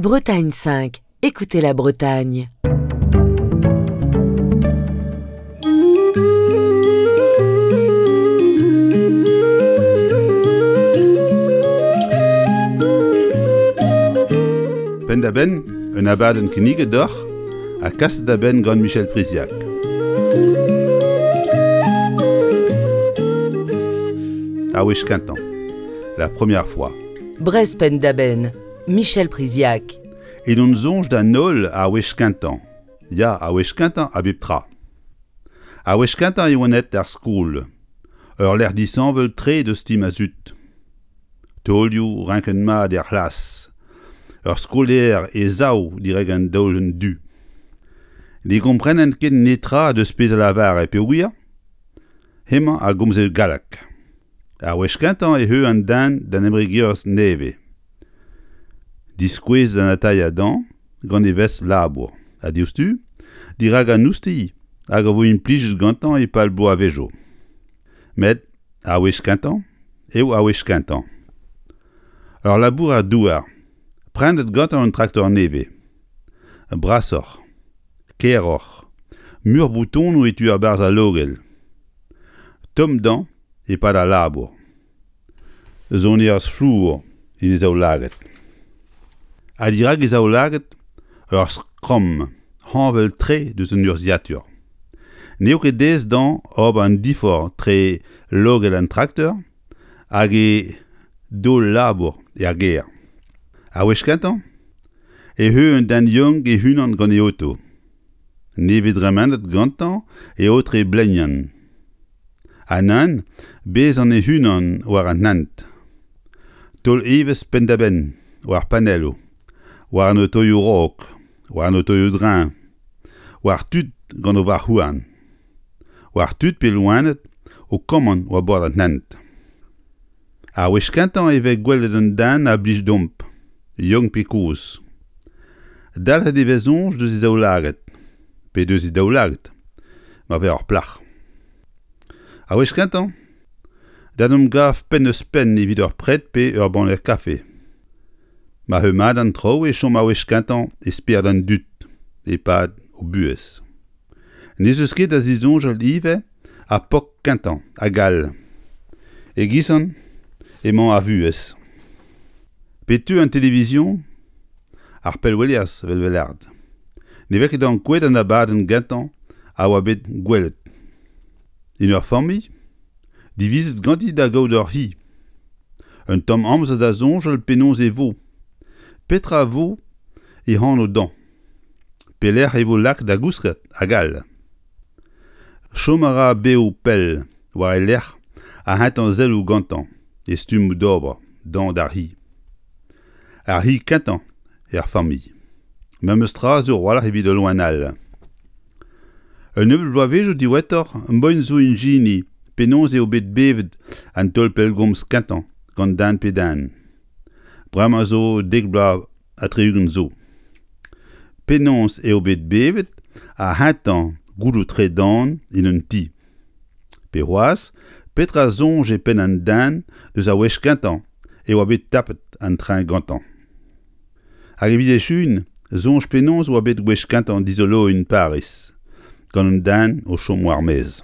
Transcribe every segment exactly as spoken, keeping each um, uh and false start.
Bretagne cinq. Écoutez la Bretagne. Ben da ben, un abad un knige d'or, à casse da ben gant Michel Priziac. A wech kentan, la première fois. Brez pen da ben, Michel Priziac. Et non zonj da nol a wech kentan. Ya a wech kentan a bep tra. A wech kentan e oanet ar skoul. Ur l'air disan veul tre de stim a zut. Tolioù renken ma der c'hlas. Ur skolaer e zao direg an daol un du. Ne komprenan ket netra de spez a lavar e peouia. Hemañ a gomzel galak. A wech kentan e heu an dan d'an emregiors neve. Diskouez d'an atay a dan, gant e vez labour. A diostu, dirag an oustei, hag a vo un plij gantan e pal bo a vejo. Met, a wech kentan, eo a wech kentan. Ur labour a douar, prendet gantan un traktor neve. Brasor, keror, mur bouton ou etu ar barz a logel. Tom dan, e pad a labour. Zon e ars flour, in e zao laget. A dirag e zao laget, ur skrom, hanvel tre deus un urziatur. Neo ket dez dan ob an difor tre logel an traktor, hag e do labour e ar ger. A wech kentan, e heu un dan yong e hunan gant e auto. Nevet remendet gantan e otre blenyan. Anan, bez an e hunan war an nant. Tol eves pen da ben, war panelo, war an otoioù rok, war an otoioù drin, war tud gant o var houan. War tud pe loanet, o komman war bord an nant. A wech kentan e vez gwelet un dan a blij domp, yong pe kouz. Dal e vezonj deus e zao laget, pe deus e daou laget, ma ve ur plach. A wech kentan, dan om gaf pen eus pen evit ur pred pe ur banler kafe. Ma heu mad an tro e chom a wech kentan e speer d'an dut, e pad o buez. Nez eus ket a zizonj al ive a pok kentan, a gal. E gisan, emañ a vuez. Petu an televizion, ar pelwelias vel velard. Ne vez ket an kouet an abad an gantan a oa bet gwelet. In ur fammi, divizet ganti da gaout ur hi. Un tamm amz a zonj al pennoz e vo. Petra vo e han o dan. Pelec'h e vo lak da gousket a gal. Chom a ra beo pel, war e lec'h a hentan zel ou gantan, e stum ou d'ober, dan d'ar hi. Ar hi kentan, e ar fammi. Mem eus tra zo roalc'h evit o loanal. Un evel bloavejo diwetor, un boin zo un jini, pennoz eo bet bevet an tol pelgomz kentan, gant dan pe dan. Bremañ zo dek bloav a treugen zo. Pennoz eo bet bevet a hentan goulou tre dan in un ti. Pe c'hoaz, petra zonj e pen an dan deus a wech kentan e oa bet tapet an train gantan. Hag evit echun, zonj pennoz oa bet wech kentan dizolo un Paris, gant un dan o chom war mez.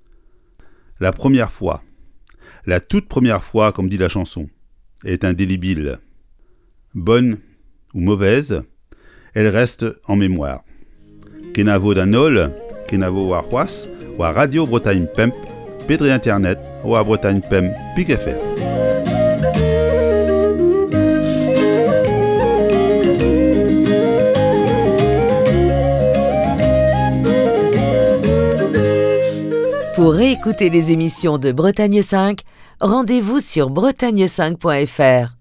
La première fois, la toute première fois, comme dit la chanson, est indélébile. Bonne ou mauvaise, elle reste en mémoire. Kenavo da nol, kenavo war c'hoaz, war Radio Bretagne Pemp, pedre internet, war Bretagne Pemp, pik F R. Pour réécouter les émissions de Bretagne cinq, rendez-vous sur bretagne cinq point f r.